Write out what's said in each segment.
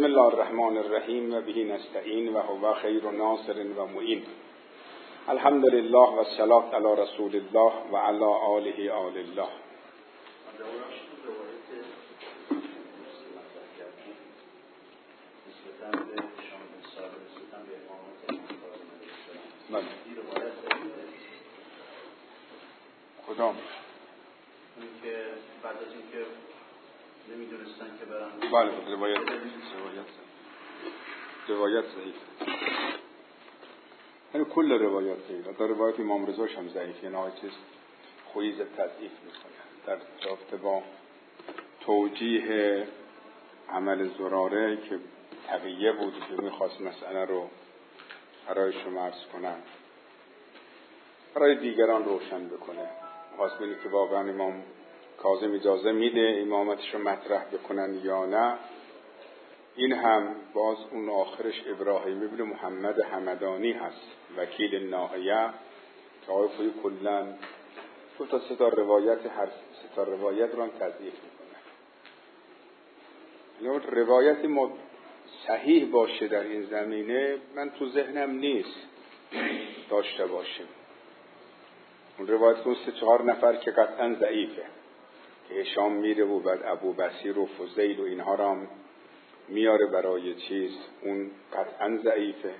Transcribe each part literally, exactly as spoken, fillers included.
بسم الله الرحمن الرحیم و به نستعین و هو خیر ناصر و معین. الحمد لله و الصلاة علی رسول الله و علی آله آل الله. کدام؟ اون که بعد از اینکه نمیدونستن که برن بله روایت روایت روایت ضعیف. یعنی کل روایت ضعیف. در روایت امام رضا هم ضعیف. یعنی چیز خویز تضعیف میکنه در رابطه با توجیه عمل زراره که تقیه بود که میخواست مسئله رو برای شما عرض کنم، برای دیگران روشن بکنه. خواست بینید که واقعا امام کاظم اجازه میده امامتش رو مطرح بکنن یا نه. این هم باز اون آخرش ابراهیم ابن محمد همدانی هست، وکیل ناحیه، که آقای خویی کلن دو تا سه تا روایت، هر سه تا روایت رو هم تضعیف میکنه. یعنی روایت ما صحیح باشه در این زمینه من تو ذهنم نیست داشته باشیم. اون روایت اون سه چهار نفر که قطعا ضعیفه، که هشام میره و بعد ابو بصیر و فضیل و اینها را هم میاره برای چیز، اون قطعا ضعیفه.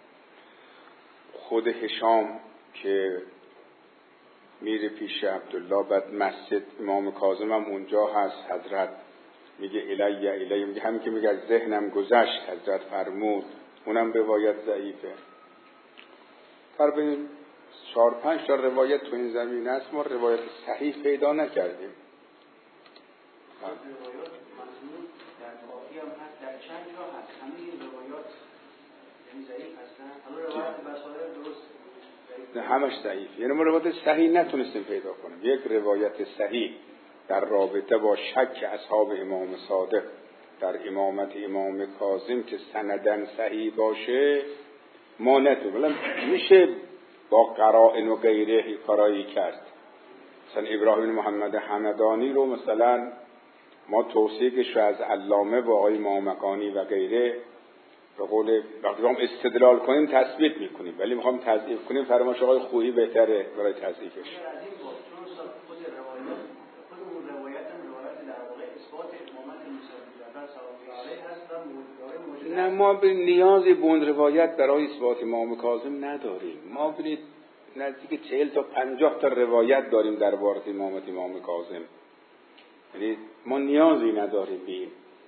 خود هشام که میره پیش عبدالله، بعد مسجد امام کاظم هم اونجا هست، حضرت میگه الی الی، میگه همین که میگه از ذهنم گذشت حضرت فرمود، اونم روایت ضعیفه. تقریبا چهار پنج تا روایت تو این زمینه است، ما روایت صحیح پیدا نکردیم. روایات مضمون در کافی هم هست، در چند جا هست، همه این روایات یعنی ضعیف هستن. حالا روایت بصائر درست نه همش ضعیف. یعنی ما روایت صحیح نتونستیم پیدا کنیم. یک روایت صحیح در رابطه با شک اصحاب امام صادق در امامت امام کاظم که سندن صحیح باشه ما نتونیم. ولی میشه با قرائن و غیره کارایی کرد. مثلا ابراهیم محمد همدانی رو مثلا ما توثیقش رو از علامه و آقای مامکانی و غیره به قول وقتی ما استدلال کنیم تثبیت میکنیم، ولی میخوام تضعیف کنیم فرمایش آقای خویی بهتره برای تضعیفش. نه ما به نیازی به اون روایت برای اثبات امام کاظم نداریم. ما ببینید نزدیک چهل تا پنجاه تا روایت داریم در باره امامت امام کاظم. یعنی ما نیازی نداریم بیم.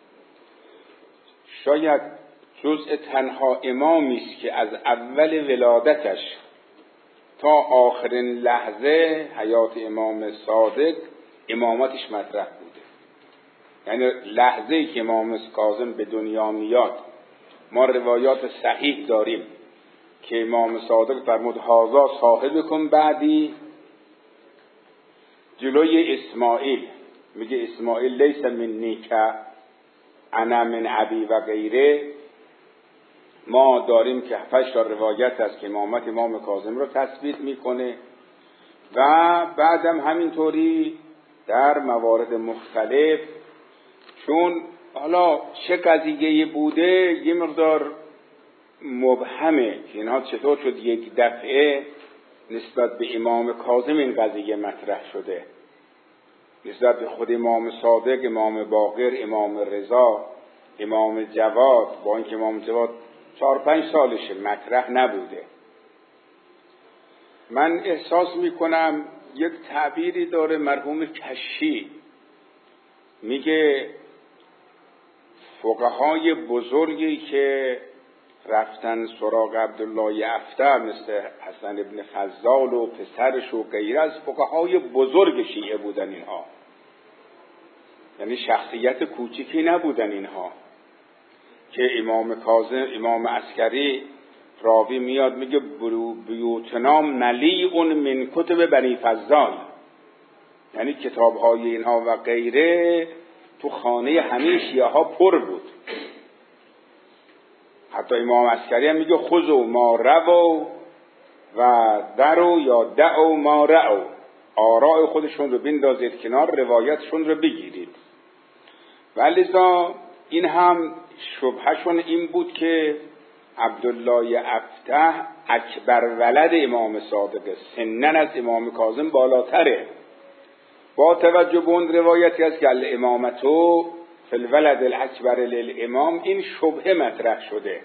شاید جزء تنها امامی است که از اول ولادتش تا آخرین لحظه حیات امام صادق امامتش مطرح بوده. یعنی لحظه‌ای که امام کاظم به دنیا میاد ما روایات صحیح داریم که امام صادق فرمود هذا صاحبکم بعدی، جلوی اسماعیل میگه اسماعیل لیس منی که انا من ابی و غیره. ما داریم که هشت تا روایت هست که امامت امام کاظم رو تثبیت میکنه و بعدم همینطوری در موارد مختلف. چون حالا چه قضیه بوده یه مقدار مبهمه که اینها چطور شد یک دفعه نسبت به امام کاظم این قضیه مطرح شده، نسبت به خود امام صادق، امام باقر، امام رضا، امام جواد، با اینکه امام جواد چهار پنج سالشه مطرح نبوده. من احساس میکنم یک تعبیری داره مرحوم کشی، میگه فقهای بزرگی که رفتن سراغ عبدالله افتر مثل حسن ابن فضال و پسرش و غیره از فقهای بزرگ شیعه بودن اینها. یعنی شخصیت کوچیکی نبودن اینها که امام کاظم، امام عسکری راوی میاد میگه بیوتنا ملیء من کتب بنی فضال، یعنی کتابهای اینها و غیره تو خانه همه شیعه ها پر بود. حتی امام عسکری هم میگه خذوا ما روا و درو یا دعو ما رأو، آراء خودشون رو بندازید کنار، روایتشون رو بگیرید. ولذا این هم شبهشون این بود که عبدالله افتح اکبر ولد امام صادقه، سنن از امام کاظم بالاتره. با توجه به اون روایتی است که الامامتو فی الولد الاکبر للامام، این شبهه مطرح شده.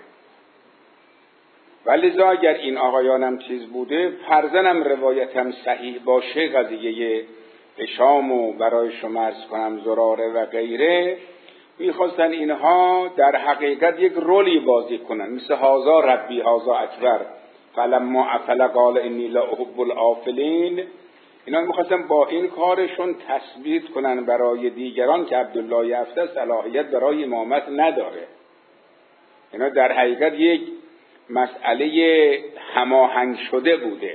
ولی اگر این آقایانم چیز بوده، فرضاً روایتم صحیح باشه، قضیه هشام و برای شما عرض کنم زراره و غیره، میخواستن اینها در حقیقت یک رولی بازی کنن، مثل هازا ربی هازا اکبر فلما افل قال انی لا احب الافلین. اینا میخواستن با این کارشون تثبیت کنن برای دیگران که عبدالله افتح صلاحیت برای امامت نداره. اینا در حقیقت یک مسئله هماهنگ شده بوده.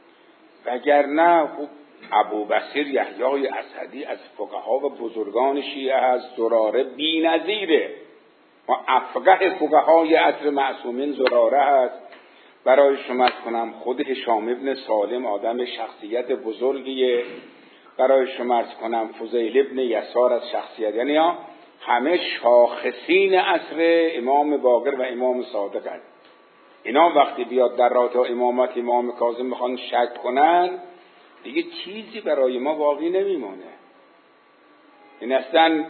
وگرنه خب ابو بصیر یحیی اسدی از فقها و بزرگان شیعه است، زراره بی‌نظیره و افقه فقهای عصر معصومین زراره است. برای شما کنم خود هشام ابن سالم آدم شخصیت بزرگیه. برای شما کنم فضیل ابن یسار از شخصیت، یعنی همه شاخصین عصر امام باقر و امام صادق هست. اینا وقتی بیاد در رابطه امامت امام کاظم میخوان شک کنن، دیگه چیزی برای ما باقی نمیمونه. این اصلا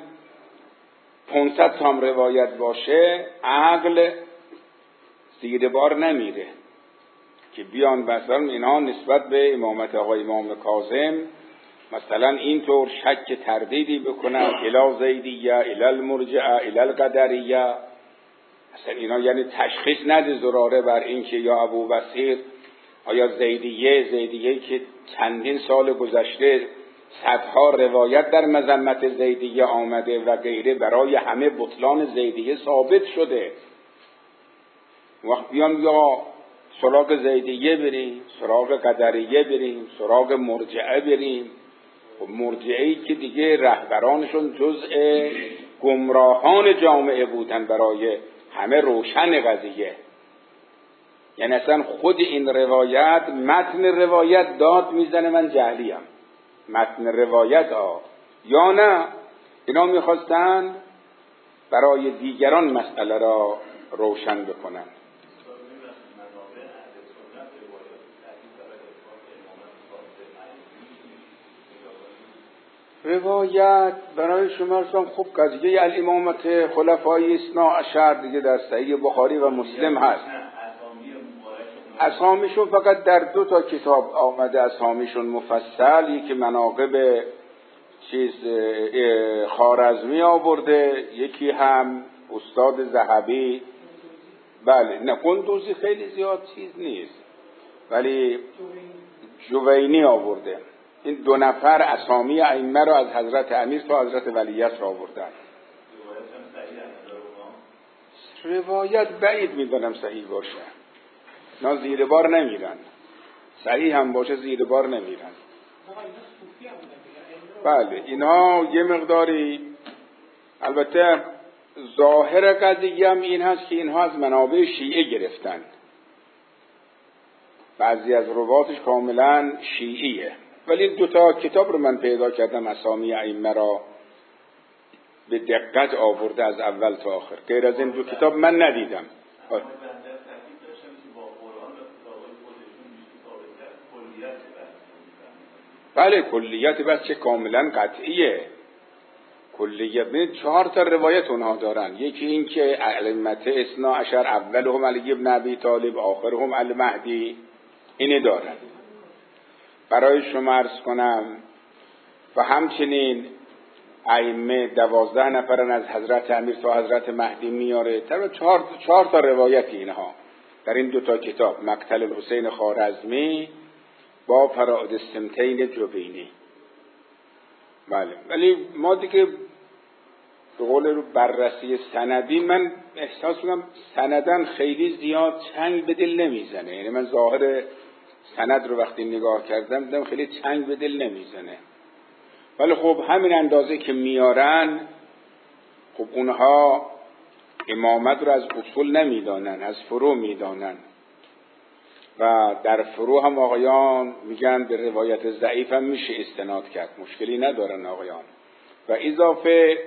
پانصد تا هم روایت باشه عقل زیر بار نمیره که بیان مثلا اینا نسبت به امامت آقای امام کاظم مثلا اینطور شک تردیدی بکنن، الی زیدیه الی المرجعه الی القدریه. اصلا اینا یعنی تشخیص نده زراره بر این که یا ابو بصیر آیا زیدیه زیدیه که چندین سال گذشته صدها روایت در مذمت زیدیه آمده و غیره، برای همه بطلان زیدیه ثابت شده. وقت بیان یا سراغ زیدیه بریم، سراغ قدریه بریم، سراغ مرجعه بریم، مرجعه‌ای که دیگه رهبرانشون جزء گمراهان جامعه بودن، برای همه روشن قضیه. یعنی اصلا خود این روایت، متن روایت داد میزنه من جهلیم، متن روایت ها یا نه اینا میخواستن برای دیگران مسئله را روشن بکنن. روایت برای شما خب قضیه الامامت خلفای اثنا عشر دیگه در صحیح بخاری و مسلم هست. اسامیشون فقط در دو تا کتاب آمده، اسامیشون مفصل، یکی مناقب چیز خوارزمی آورده، یکی هم استاد ذهبی. بله نه قندوزی خیلی زیاد چیز نیست، ولی جوینی آورده. این دو نفر اسامی ائمه را از حضرت امیر تا حضرت ولیعصر آوردن. روایت بعید میدونم صحیح باشه، نه زیر بار نمیرن، صحیح هم باشه زیر بار نمیرن. بله اینا یه مقداری، البته ظاهر قضیه هم این هست که اینها از منابع شیعه گرفتن، بعضی از رواتش کاملا شیعیه، ولی دو تا کتاب رو من پیدا کردم اسامی ائمه را به دقت آورده از اول تا آخر. غیر از این دو کتاب من ندیدم. بله کلیت بس چه کاملا قطعیه. کلیت ببین چهار تا روایت اونها دارن، یکی این که ائمه اثنا عشر اولهم علی ابن ابی طالب آخرهم المهدی، اینه دارن. برای شما عرض کنم و همچنین ائمه دوازده نفرن از حضرت امیر تا حضرت مهدی میاره. تا چهار چهار تا روایت اینها در این دو تا کتاب، مقتل الحسین خوارزمی با فرائد السمتین جوینی. بله ولی ما دیگه به قول رو بررسی سندی من احساس کنم سندن خیلی زیاد چنگ به دل نمیزنه. یعنی من ظاهر سند رو وقتی نگاه کردم دیدم خیلی چنگ به دل نمیزنه، ولی خب همین اندازه که میارن، خب اونها امامت رو از اصول نمیدانن، از فروع میدانن و در فروع هم آقایان میگن به روایت ضعیف هم میشه استناد کرد، مشکلی ندارن آقایان. و اضافه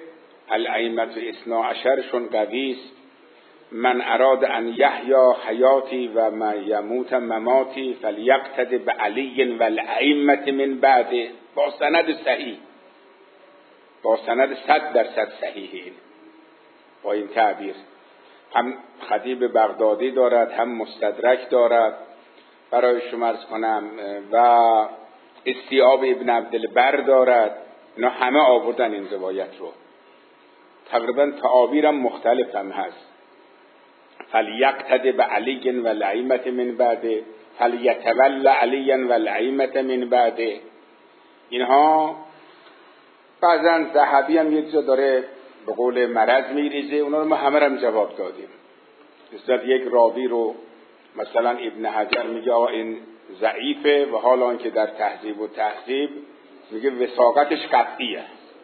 الائمه اثنا عشرشون قویست. من اراد ان یحیا حیاتی و ما یموت مماتی فلیقتد بعلی و الائمه من بعده، با سند صحیح، با سند صد درصد صحیحین. با این تعبیر هم خطیب بغدادی دارد، هم مستدرک دارد. برای شما عرض کنم و استیاب ابن عبدالبر دارد. اینا همه آوردن این روایت رو. تقریبا تعابیرم مختلف هم هست. فلیقتد بعلی و الائمه من بعده فلیتول علی و الائمه من بعده. اینها بعضا ذهبی هم یک جا داره به قول مرض میریزه، اونا رو ما همه هم جواب دادیم. مثلا یک راوی رو مثلا ابن حجر میگه آقا این ضعیفه و حالا آنکه در تهذیب و تهذیب میگه وثاقتش قطعیه.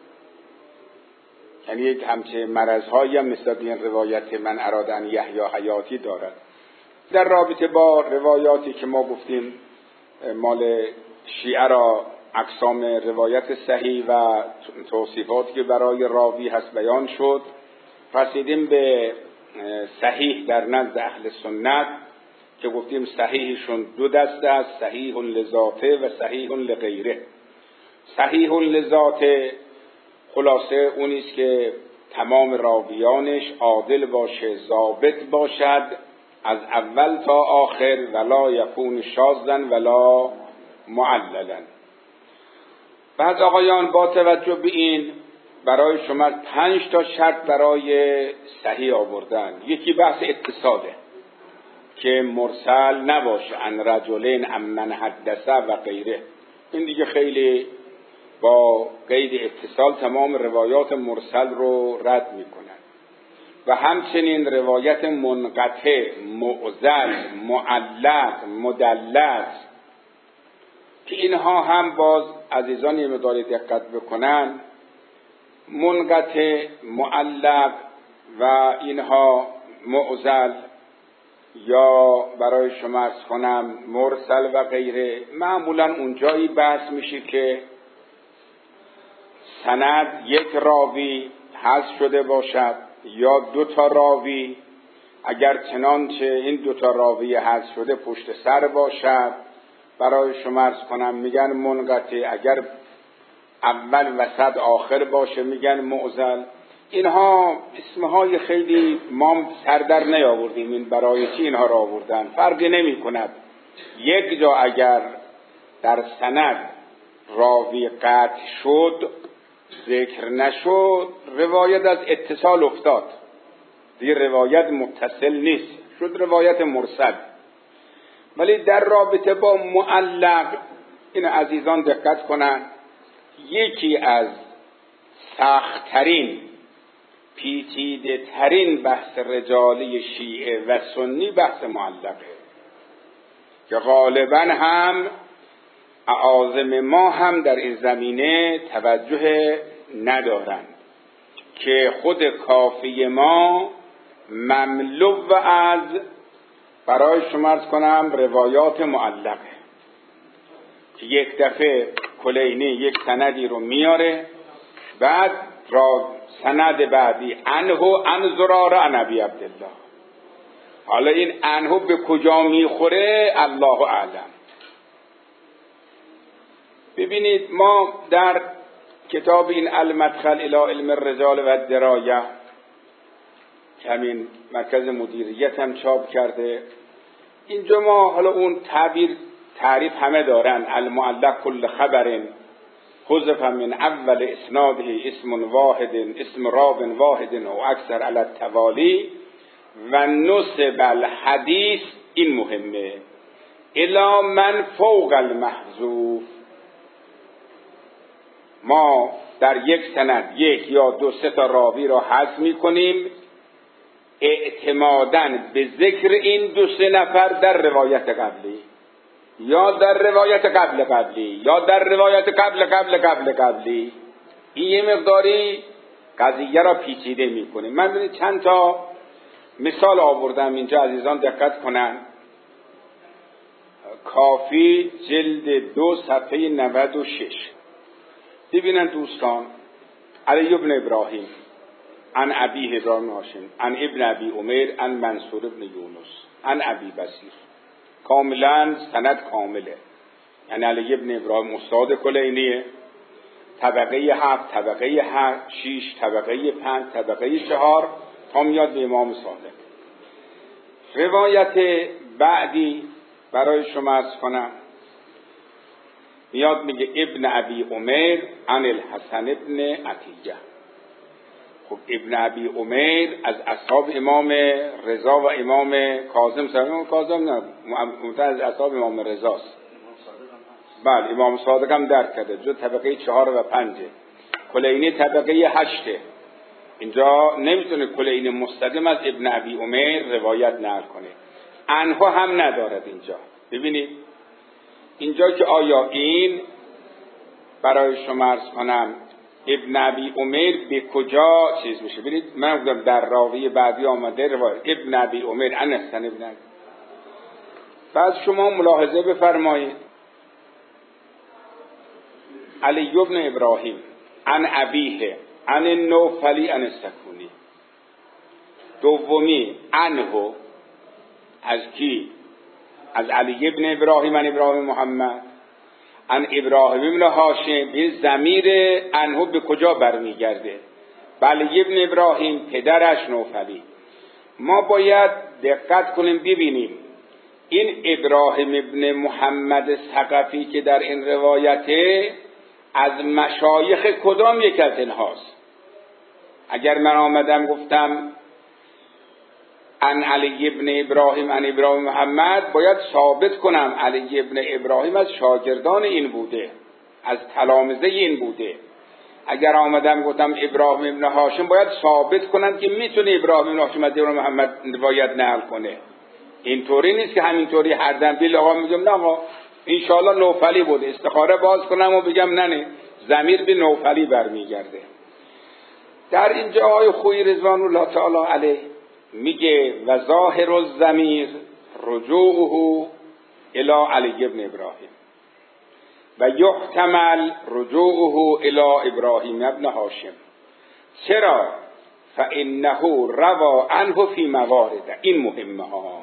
یعنی یک همچه مرض‌هایی هم نسبت به این روایت من اراد ان یحیا حیاتی دارد. در رابطه با روایاتی که ما گفتیم مال شیعه را اقسام روایت صحیح و توصیفاتی که برای راوی هست بیان شد، رسیدیم به صحیح در نزد اهل سنت که گفتیم صحیحشون دو دسته است، صحیح لذاته و صحیح لغیره. صحیح لذاته خلاصه اونیست که تمام راویانش عادل باشه، ضابط باشد از اول تا آخر، ولا یکون شاذا ولا معللا. بعض آقایان با توجه به این برای شما پنج تا شرط برای صحیح آوردن. یکی بحث اتصاله که مرسل نباشه، ان رجلین ام من حدث و غیره. این دیگه خیلی با قید اتصال تمام روایات مرسل رو رد میکنن. و همچنین روایت منقطع، معضل، معلق، مدلس که اینها هم باز عزیزان یه مقدار دقت بکنن، منقطع، معلق و اینها معضل یا برای شما عرض کنم مرسل و غیره، معمولا اونجایی بحث میشه که سند یک راوی حذف شده باشد یا دو تا راوی، اگر چنانچه این دو تا راوی حذف شده پشت سر باشد برای شما عرض کنم میگن منقطع، اگر اول وسط آخر باشه میگن معضل. اینها اسمهای خیلی ما سر در نیاوردیم این برای چی اینها را آوردن، فرقی نمی کند. یک جا اگر در سند راوی قطع شد ذکر نشد، روایت از اتصال افتاد، دیگه روایت متصل نیست، شد روایت مرسل. ولی در رابطه با معلق این عزیزان دقت کنند، یکی از سخت‌ترین پیچیده ترین بحث رجالی شیعه و سنی بحث معلقه که غالبا هم اعاظم ما هم در این زمینه توجه ندارند که خود کافی ما مملو از برای شما عرض کنم روایات معلقه که یک دفعه کلینی یک سندی رو میاره، بعد را سند بعدی انهو عن زراره عن ابی عبدالله. حالا این انهو به کجا میخوره الله اعلم. ببینید ما در کتاب این المدخل الی علم الرجال و الدرایه که همین مرکز مدیریت هم چاپ کرده، اینجا ما حالا اون تعبیر تعریف همه دارن، المعلق کل خبر حذف من اول اسناده اسم واحد اسم راو واحد و اکثر علی التوالی و نسب الحدیث، این مهمه، الا من فوق المحذوف. ما در یک سند یک یا دو سه تا راوی را حذف می‌کنیم اعتماداً به ذکر این دو سه نفر در روایت قبلی یا در روایت قبل قبلی یا در روایت قبل قبل قبل قبلی. این یه مقداری قضیه را پیچیده می‌کنه. من ببینید چند تا مثال آوردم اینجا، عزیزان دقت کنن. کافی جلد دو صفحه نود و شش. ببینن دوستان، علی بن ابراهیم عن ابیه ابراهیم هاشم عن ابن ابی عمر عن منصور ابن یونس عن ابی بصیر. کاملا سند کامله، یعنی علی ابن ابراهیم استاد کلینیه، طبقه هفت، طبقه هفت، شیش، طبقه پنج، طبقه چهار تا میاد به امام صادق. روایت بعدی برای شما عرض کنم، میاد میگه ابن ابی عمر عن الحسن ابن عطیه. خب ابن ابی عمر از اصحاب امام رضا و امام کاظم، امام کاظم نه، از اصحاب امام رضاست. بله امام صادق هم درک کرده، جو طبقه چهار و پنجه، کلینی طبقه هشته. اینجا نمیتونه کلینی مستقیم از ابن ابی عمر روایت نقل کنه، عنها هم ندارد اینجا. ببینید اینجا که آیا این برای شما عرض کنم ابن ابی عمر به کجا چیز میشه؟ ببینید من گفتم در راوی بعدی آمده روایت ابن ابی عمر عن الحسن ابن عطیه. بعد شما ملاحظه بفرمایید علی ابن ابراهیم عن ابیه عن النوفلی عن السکونی. دومی عنه از کی؟ از علی ابن ابراهیم عن ابراهیم محمد عن ابراهیم ابن هاشم. به ضمیر عنه به کجا برمیگرده؟ علی ابن ابراهیم پدرش نوفلی. ما باید دقت کنیم ببینیم این ابراهیم ابن محمد ثقفی که در این روایته از مشایخ کدام یک از اینهاست؟ اگر من آمدم گفتم عن علی ابن ابراهیم عن ابراهیم محمد، باید ثابت کنم علی ابن ابراهیم از شاگردان این بوده، از تلامذه این بوده. اگر آمدم گفتم ابراهیم ابن هاشم، باید ثابت کنم که میتونه ابراهیم ابن هاشم از ابراهیم محمد روایت نقل کنه. اینطوری نیست که همینطوری هر دم بیل آقا میگم نه آقا انشاءالله نوفلی بوده، استخاره باز کنم و بگم نه نه ضمیر به نوفلی برمیگرده. در اینجا آقای خویی رضوان الله تعالی علیه میگه و ظاهر الضمیر رجوعه الی علی ابن ابراهیم و یحتمل رجوعه الی ابراهیم ابن هاشم. چرا؟ فانه روا عنه فی موارد. این مهمه ها.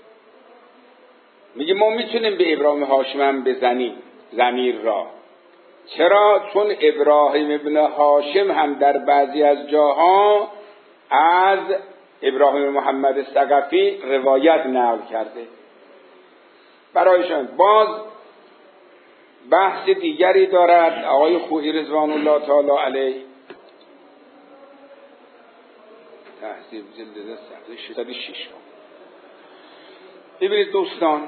میگه ما میتونیم به ابراهیم هاشم هم بزنیم ضمیر را. چرا؟ چون ابراهیم ابن هاشم هم در بعضی از جاها از ابراهیم محمد ثقفی روایت نقل کرده. برایشان باز بحث دیگری دارد آقای خویی رضوان الله تعالی علیه، تحصیل جلد صفحه شش. ببینید دوستان،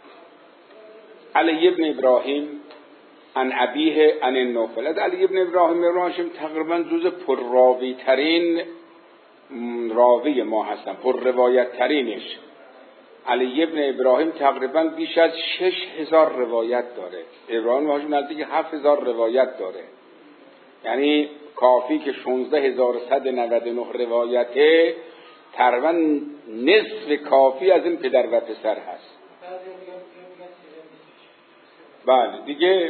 علی ابن ابراهیم عن ابیه عن النوفل. علی ابن ابراهیم ابن هاشم تقریبا جز پرراوی ترین راوی ما هستن، پر روایت ترینش. علی ابن ابراهیم تقریبا بیش از شش هزار روایت داره. ابراهیم هاشم نزدیک هفت هزار روایت داره. یعنی کافی که شانزده هزار و صد و نود و نه روایته، تقریبا نصف کافی از این پدر و پسر هست. بله دیگه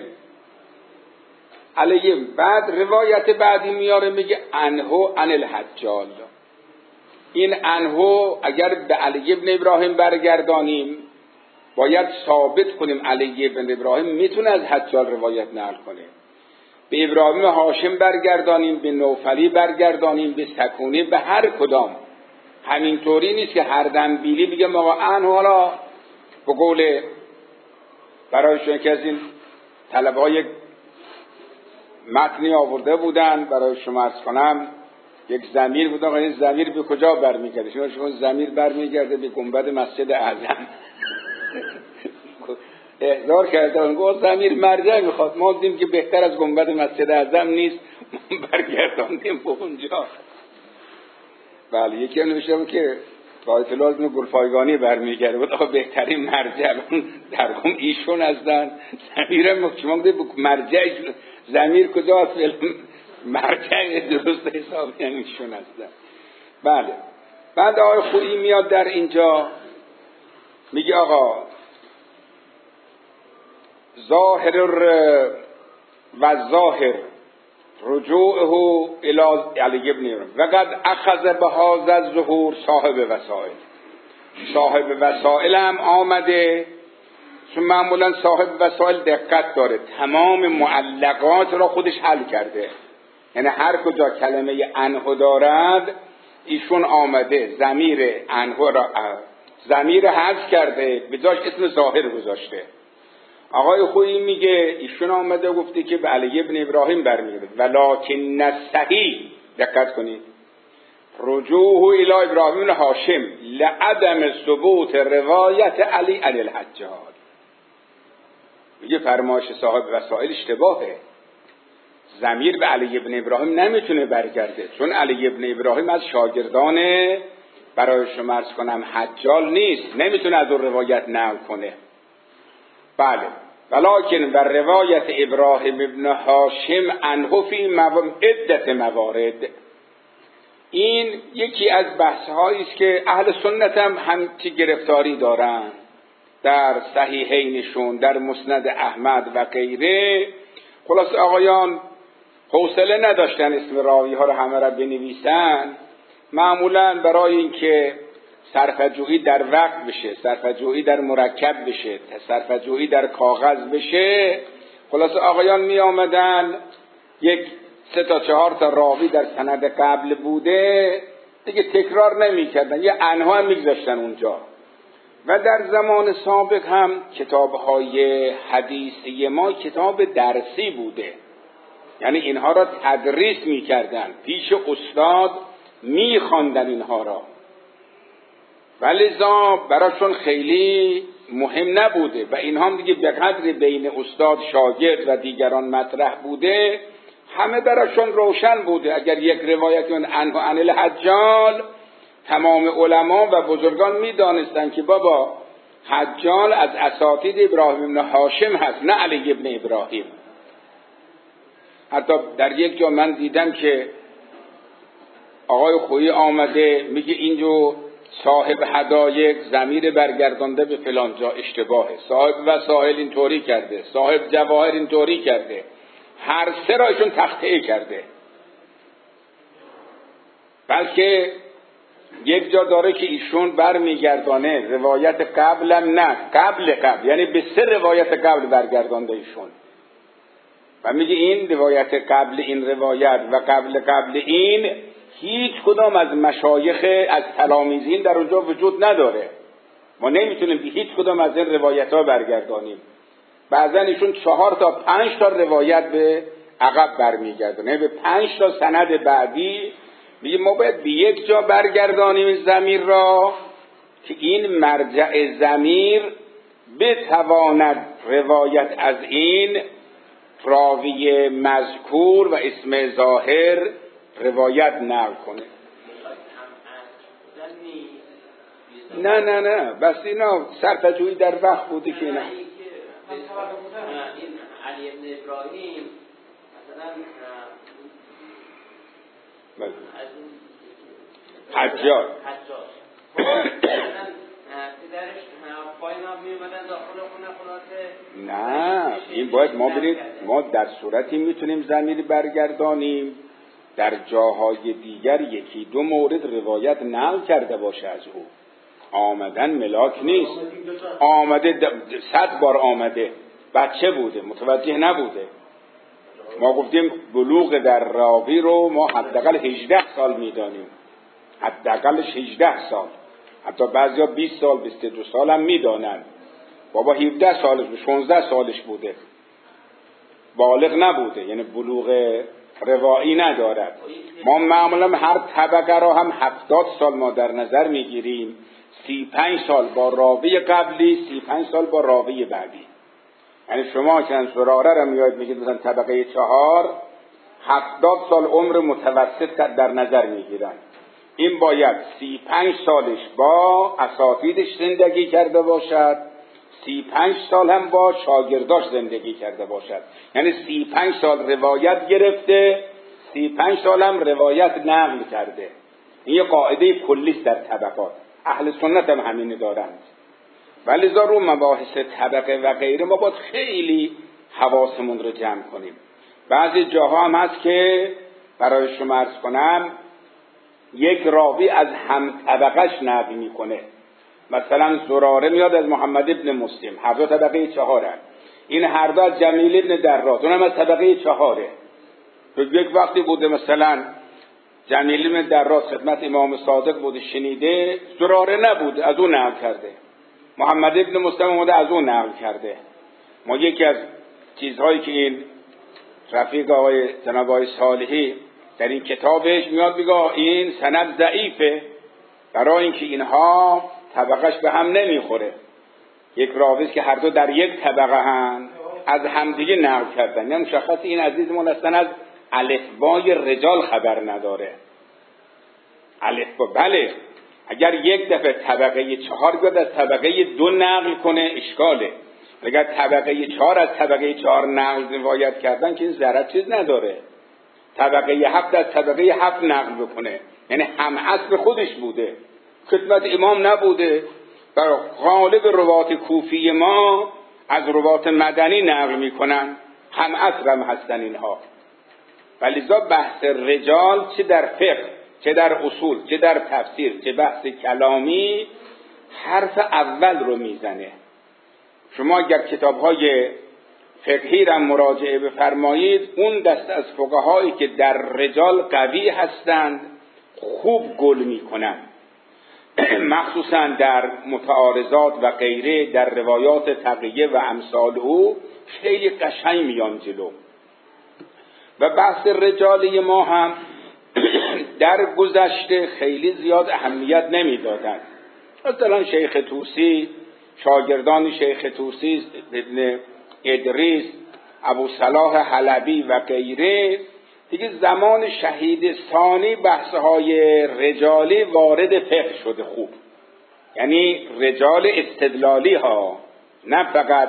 علیه. بعد روایت بعدی میاره میگه انهو عن الحجال. این انهو اگر به علی ابن ابراهیم برگردانیم، باید ثابت کنیم علی ابن ابراهیم میتونه از حجال روایت نقل کنه. به ابراهیم هاشم برگردانیم، به نوفلی برگردانیم، به سکونی، به هر کدام. همینطوری نیست که هر دم بیلی بگه ما انهو. حالا به قول برایشون که از این طلبهای متنی آورده بودن برای شما عرض کنم، یک ضمیر بود. آقا این ضمیر به کجا برمیگرده؟ شما شما ضمیر برمیگرده به گنبد مسجد اعظم. احضار کردن گفت ضمیر مرجع میخواد. ما دیدیم که بهتر از گنبد مسجد اعظم نیست، برگرداندیم به اونجا. بله یکی هم نوشته که قایت لازم گلفایگانی برمیگرده بود. آقا بهترین مرجع در گم ایشون هستن. ضمیر شما گفته مرجع ضمیر کجاست؟ مرجع درست حساب یعنی ایشون هستن. بله. بعد آقای خویی میاد در اینجا میگه آقا ظاهر و ظاهر رجوعه الی علی ابن ابراهیم و قد اخذ به هذا الظهور صاحب وسائل. صاحب وسائل هم آمده، چون معمولا صاحب وسائل دقت داره، تمام معلقات را خودش حل کرده، یعنی هر کجا کلمه انه دارد ایشون آمده ضمیر انه را ضمیر حذف کرده، به جاش اسم ظاهر گذاشته. آقای خویی میگه ایشون آمده گفته که به علی ابن ابراهیم برمیگرده، ولکن الصحیح، دقت کنید، رجوعه الی ابراهیم بن هاشم لعدم ثبوت روایت علی علی الحجاج. میگه فرمایش صاحب وسائل اشتباهه، ضمیر به علی ابن ابراهیم نمیتونه برگرده، چون علی ابن ابراهیم از شاگردان برای شما عرض کنم حجال نیست، نمیتونه از اون روایت نقل کنه. بله، ولکن و روایت ابراهیم ابن هاشم عنه فی عدت موارد. این یکی از بحث‌هایی است که اهل سنت هم همچی گرفتاری دارن در صحیحینشون، در مسند احمد و غیره. خلاص آقایان حوصله نداشتن اسم راوی ها رو همه را بنویسن، معمولا برای اینکه صرفه‌جویی در وقت بشه، صرفه‌جویی در مرکب بشه، صرفه‌جویی در کاغذ بشه، خلاص آقایان می آمدن یک سه تا چهار تا راوی در سند قبل بوده دیگه تکرار نمی کردن، یه انها هم می گذاشتن اونجا. و در زمان سابق هم کتاب‌های حدیثی ما کتاب درسی بوده، یعنی اینها را تدریس می کردن، پیش استاد می خواندن اینها را، ولذا براشون خیلی مهم نبوده و اینها هم دیگه به قدر بین استاد شاگرد و دیگران مطرح بوده، همه براشون روشن بوده. اگر یک روایت اون عنه عن الحجال، تمام علما و بزرگان می دانستن که بابا حجال از اساتید ابراهیم بن هاشم هست، نه علی ابن ابراهیم. حتی در یک جا من دیدم که آقای خویی آمده میگه اینجا صاحب هدایق ضمیر برگردانده به فلان جا اشتباهه، صاحب وسائل اینطوری کرده، صاحب جواهر اینطوری کرده، هر سه را ایشون تخطئه کرده. بلکه یک جا داره که ایشون برمیگردانه روایت قبلم، نه قبل قبل، یعنی به سه روایت قبل برگردانده ایشون و میگه این روایت قبل این روایت و قبل قبل این هیچ کدام از مشایخ از تلاميذین در اونجا وجود نداره، ما نمیتونیم به هیچ کدام از این روایت ها برگردانیم. بعضا ایشون چهار تا پنج تا روایت به عقب برمیگردونه، به پنج تا سند بعدی. میگه ما باید به یک جا برگردانیم ضمیر را که این مرجع ضمیر بتواند روایت از این راوی مذکور و اسم ظاهر روایت نقل کنه. نه نه نه بس اینا صرفه‌جویی در وقت بوده که اینا این علی ابن ابراهیم مثلا حجاج پدرش پایین می اومدن داخل خونه خلاصه. نه این باید ما برید، ما در صورتی میتونیم ضمیر برگردانیم در جاهای دیگر یکی دو مورد روایت نقل کرده باشه از او. آمدن ملاک نیست، آمده صد بار آمده، بچه بوده متوجه نبوده. ما گفتیم بلوغ در راوی رو ما حداقل هجده سال میدانیم، حداقلش هجده سال، حتی بعضیا بیست سال بیست و دو سال هم میدانن. بابا هفده سالش شانزده سالش بوده، بالغ نبوده، یعنی بلوغ روایی ندارد. ما معمولا هر طبقه را هم هفتاد سال ما در نظر میگیریم، سی پنج سال با راوی قبلی، سی پنج سال با راوی بعدی. یعنی شما چند سراره را میاد میگید مثلا طبقه چهار، هفتاد سال عمر متوسط در نظر میگیرن. این باید سی پنج سالش با اساتیدش زندگی کرده باشد، سی پنج سال هم با شاگرداش زندگی کرده باشد، یعنی سی پنج سال روایت گرفته، سی پنج سال هم روایت نقل کرده. این یه قاعده کلیست در طبقات، اهل سنت هم همین دارند. ولی رو مباحث طبقه و غیره ما باید خیلی حواسمون رو جمع کنیم. بعضی جاها هم هست که برای شما عرض کنم یک راوی از هم طبقش نقل میکنه. مثلا زراره میاد از محمد ابن مسلم، هر دو طبقه چهارن. این هر دو از جمیل ابن درات، اونم از طبقه چهاره. یک وقتی بوده مثلا جمیل ابن درات خدمت امام صادق بوده، شنیده، زراره نبود، از اون نقل کرده. محمد ابن مسلم اومده از اون نقل کرده. ما یکی از چیزهایی که این رفیق آقای جناب آقای صالحی در این کتابش میاد میگه این سند ضعیفه، برای اینکه اینها طبقش به هم نمیخوره. یک راوی که هر دو در یک طبقه هن از همدیگه نقل کردن. یعنی مشخص این عزیزمون اصلا از الفبای رجال خبر نداره. الفبا بله، اگر یک دفعه طبقه چهار بیاد از طبقه دو نقل کنه اشکاله. اگر طبقه چهار از طبقه چهار نقل روایت کردن که این ضرر چیز نداره. طبقه هفت از طبقه هفت نقل بکنه، یعنی هم اصل خودش بوده، خدمت امام نبوده. برای غالب روات کوفی ما از روات مدنی نقل میکنن، هم اصل هم هستن اینها. ولیذا بحث رجال چه در فقه، چه در اصول، چه در تفسیر، چه بحث کلامی حرف اول رو میزنه. شما اگر کتاب‌های فقهی را مراجعه بفرمایید، اون دست از فقهایی که در رجال قوی هستند خوب گل میکنند، مخصوصا در متعارضات و غیره، در روایات تقیه و امثال او خیلی قشنگ میان جلو. و بحث رجالی ما هم در گذشته خیلی زیاد اهمیت نمیدادند. مثلا شیخ طوسی، شاگردان شیخ طوسی، ابن ادریس، ابو صلاح حلبی و غیره، دیگه زمان شهید ثانی بحث‌های رجالی وارد فقه شده خوب. یعنی رجال استدلالی ها، نه فقط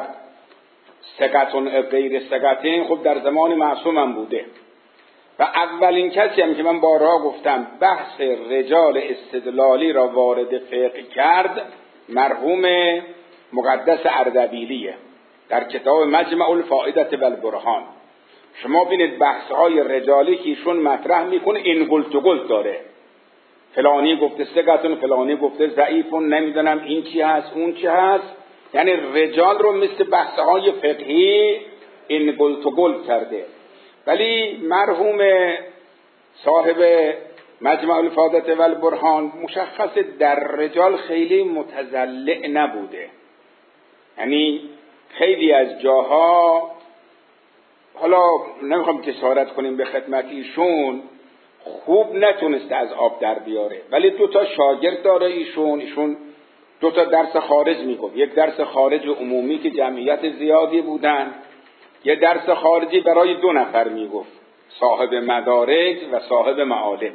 ثقتون غیر ثقتین. خب در زمان معصوم هم بوده و اولین کسی هم که من بارها گفتم بحث رجال استدلالی را وارد فقه کرد مرحوم مقدس اردبیلیه در کتاب مجمع الفائدة و البرهان. شما بینید بحث‌های رجالی که ایشون مطرح میکنه این گلت و گلت داره، فلانی گفته ثقتون، فلانی گفته ضعیفون، نمیدونم این چی هست اون چی هست. یعنی رجال رو مثل بحث‌های فقهی این گلت و گلت کرده. ولی مرحوم صاحب مجمع الفائدة و البرهان مشخص در رجال خیلی متزلع نبوده. یعنی خیلی از جاها، حالا نمیخوام جسارت کنیم به خدمت ایشون، خوب نتونسته از آب در بیاره. ولی دو تا شاگرد داره ایشون، ایشون دو تا درس خارج میگفت. یک درس خارج عمومی که جمعیت زیادی بودن، یه درس خارجی برای دو نفر میگفت، صاحب مدارک و صاحب معالم.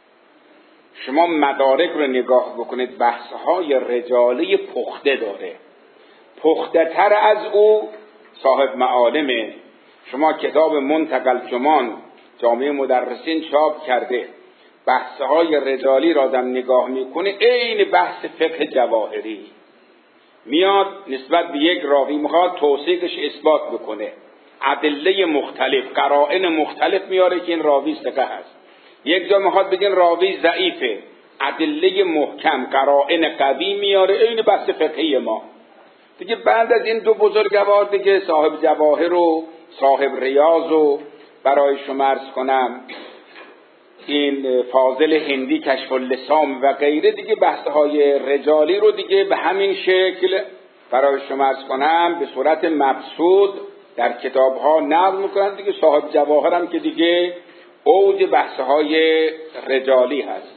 شما مدارک رو نگاه بکنید، بحث‌های رجالی پخته داره، پخته تر از او صاحب معالمه. شما کتاب منتقى الجمان جامعه مدرسین چاپ کرده، بحث‌های رجالی را دم نگاه میکنه عین بحث فقه جواهری. میاد نسبت به یک راوی میخواد توثیقش اثبات بکنه، ادله مختلف، قرائن مختلف میاره که این راوی ثقه هست. یک جا میخواد بگن راوی ضعیفه، ادله محکم، قرائن قوی میاره، عین بحث فقهی ما. دیگه بعد از این دو بزرگوار دیگه صاحب جواهر و صاحب ریاض و برای شما عرض کنم این فاضل هندی کشف اللسام و غیره، دیگه بحث‌های رجالی رو دیگه به همین شکل برای شما عرض کنم به صورت مبسوط در کتاب‌ها نقل میکنن. دیگه صاحب جواهر هم که دیگه اوج بحث‌های رجالی هست.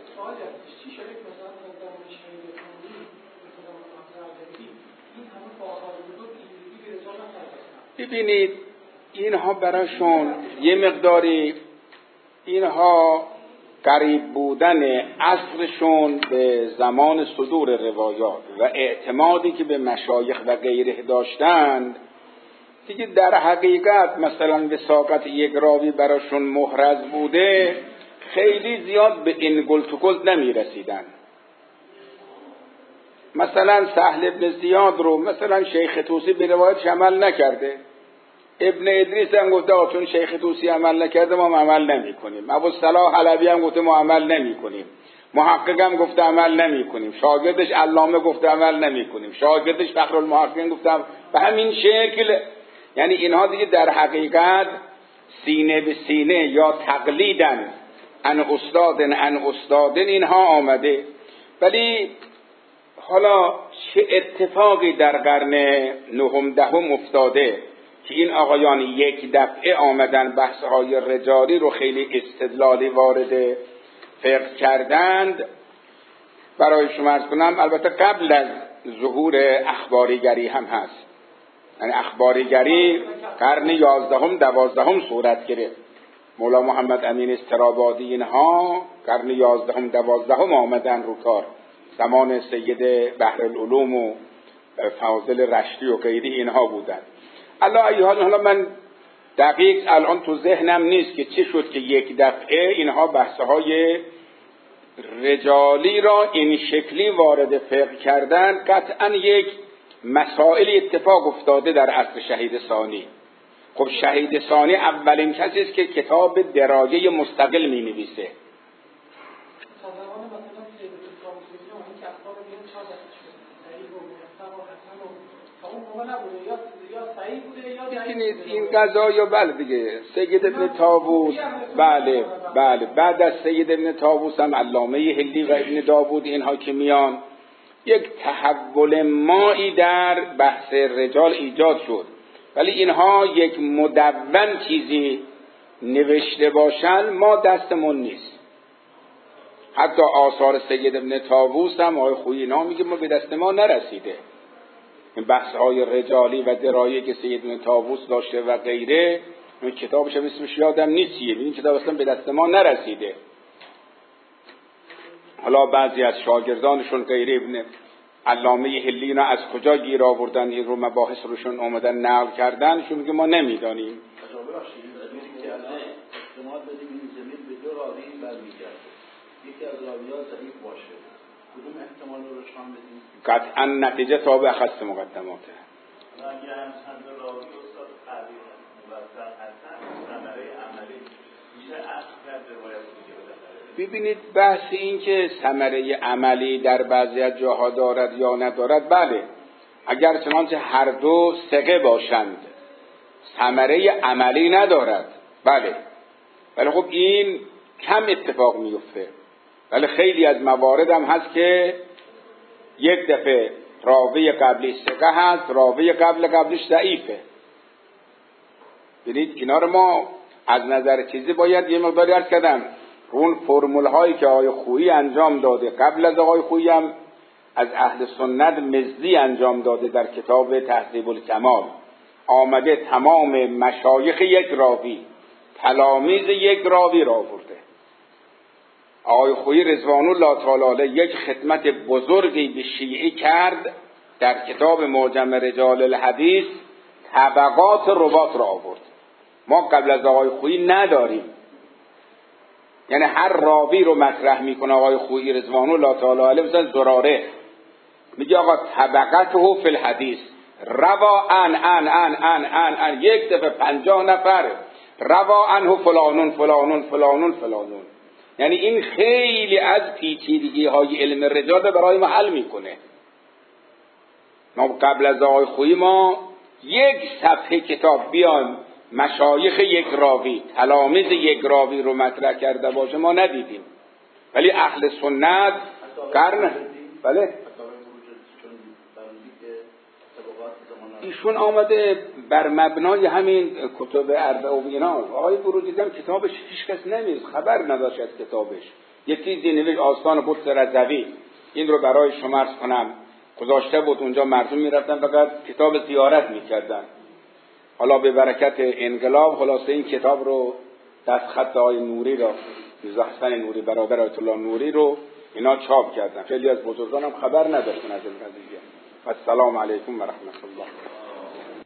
ببینید اینها براشون یه مقداری، اینها قریب بودن عصرشون به زمان صدور روایات و اعتمادی که به مشایخ و غیره داشتند، دیگه در حقیقت مثلا وثاقت یک راوی براشون محرز بوده، خیلی زیاد به این گلت و گلت نمی رسیدن. مثلا سهل ابن زیاد رو مثلا شیخ طوسی به روایتش عمل نکرده، ابن ادریس هم گفته آقا چون شیخ طوسی عمل نکرده ما عمل نمی کنیم. ابو صلاح حلبی هم گفته ما عمل نمی کنیم. محقق هم گفته عمل نمی کنیم. شاگردش علامه گفته عمل نمی کنیم. شاگردش فخرالمحققین گفته به همین شکل. یعنی اینها دیگه در حقیقت سینه به سینه یا تقلیدن ان استادن ان استادن اینها آمده. ولی حالا چه اتفاقی در قرن نهم دهم افتاده که این آقایان یک دفعه آمدن بحث‌های رجالی رو خیلی استدلالی وارد فقه کردند، برای شما عرض کنم البته قبل از ظهور اخباریگری هم هست. یعنی اخباریگری قرن یازدهم دوازدهم صورت گرفت. مولا محمد امین استرابادی اینها قرن یازدهم دوازدهم آمدن رو کار، زمان سید بحرالعلوم و فاضل رشتی و غیره اینها بودن. الله ایحال حالا من دقیق الان تو ذهنم نیست که چه شد که یک دفعه اینها بحث‌های رجالی را این شکلی وارد فقه کردن. قطعا یک مسائل اتفاق افتاده در عصر شهید ثانی. خب شهید ثانی اولین کسی است که کتاب درایه مستقل می نویسه. این قضایا بله دیگه سید ابن طاووس، بله بله بعد از سید ابن طاووس هم علامه هلی و ابن داوود اینها که میان یک تحول مایی در بحث رجال ایجاد شد. ولی اینها یک مدون چیزی نوشته باشن ما دستمون نیست. حتی آثار سید ابن طاووس هم آقای خویی اینا میگه ما به دست ما نرسیده. این بحث های رجالی و درایه که سید ابن طاووس داشته و غیره، این کتابش هم اسمش یادم نیست چیه، این کتاب اصلا به دست ما نرسیده. حالا بعضی از شاگردانشون غیره ابن علامه هلی اینا از کجا گیر آوردن این رو مباحث روشون اومدن نقل کردن، شون میگه ما نمیدانیم. یکی از راویات ضعیف باشه، کدوم احتمال رو نشان بدیم؟ قطعا نتیجه تابع خص مقدماته. اگه هم چند راوی استاد قوی مبصر هستن ثمره عملی میشه اصل در روایت دیگه بده. ببینید بحث این که ثمره عملی در بعضی از جاها دارد یا ندارد، بله اگر چنانچه هر دو ثقه باشند ثمره عملی ندارد، بله، ولی خب این کم اتفاق میفته. ولی خیلی از موارد هم هست که یک دفعه راوی قبلی ثقه هست، راوی قبل قبلش ضعیفه. ببینید اینا رو ما از نظر چیزی باید یه مقداری عرض کردم اون فرمول هایی که آقای خویی انجام داده، قبل از آقای خویی هم از اهل سنت مزدی انجام داده در کتاب تهذیب الکمال، آمده تمام مشایخ یک راوی، تلامیذ یک راوی را آورده. آقای خویی رضوان الله تعالی علیه یک خدمت بزرگی به شیعه کرد، در کتاب معجم رجال الحدیث طبقات روات را آورد. ما قبل از آقای خویی نداریم. یعنی هر راوی رو مطرح میکنه آقای خویی رضوان الله تعالی علیه، مثلا زراره میگه آقا طبقته فی الحدیث روا ان ان ان ان ان ان یک دفعه پنجاه نفر روا عنه فلانون فلانون فلانون فلانون. یعنی این خیلی از پیچیدگی های علم رجال برای ما حل میکنه. ما قبل از آقای خویی ما یک صفحه کتاب بیان مشایخ یک راوی، تلامیذ یک راوی رو مطرح کرده باشه ما ندیدیم. ولی اهل سنت قرن بله ایشون آمده بر مبنای همین کتب اربعین اینا. آقای بروجردی هم کتابش هیچ کس نمی‌دید، خبر نداشت از کتابش. یک چیزی نوشت آستان قدس رضوی، این رو برای شما عرض کنم گذاشته بود اونجا، مردم میرفتن فقط کتاب زیارت میکردن. حالا به برکت انقلاب خلاصه این کتاب رو دست خط آقای نوری را، میرزا حسن نوری برادر آیت الله نوری رو اینا چاپ کردن. خیلی از بزرگان هم خبر نداشتن از این قضیه. السلام علیکم و رحمت الله.